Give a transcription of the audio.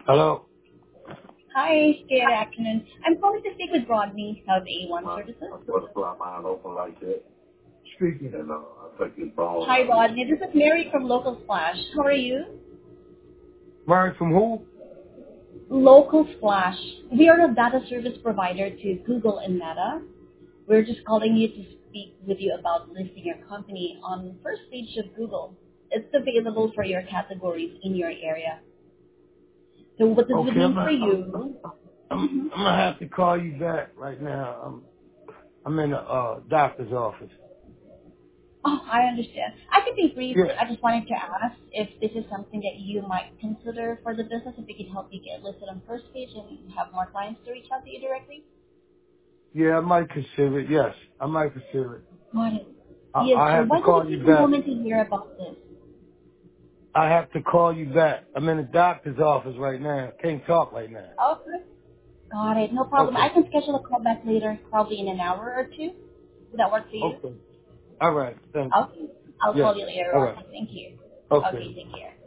Hello? Hi, good afternoon. I'm calling to speak with Rodney of A1 My Services. butterfly mind open like that. Speaking and I take his balls Hi, out of Rodney. This is Mary from Local Splash. How are you? Mary from who? Local Splash. We are a data service provider to Google and Meta. We're just calling you to speak with you about listing your company on first page of Google. It's available for your categories in your area. So what this would Okay, mean for you? I'm gonna have to call you back right now. I'm in the doctor's office. Oh, I understand. I can be brief. Yeah. I just wanted to ask if this is something that you might consider for the business, if we could help you get listed on first page and have more clients to reach out to you directly. Yeah, I might consider it. Yes, I might consider it. Got it. I, Yes, I sir. have to Why don't call you you take a back. moment to hear about this? I have to call you back. I'm in the doctor's office right now. Can't talk right now. Okay. Got it. No problem. I Okay. can schedule a call back later, probably in an hour or two. Would that work for you? Okay. All right. Thank you. Okay. I'll Yes. call you later All on. right. Thank you. Okay. Okay, take care.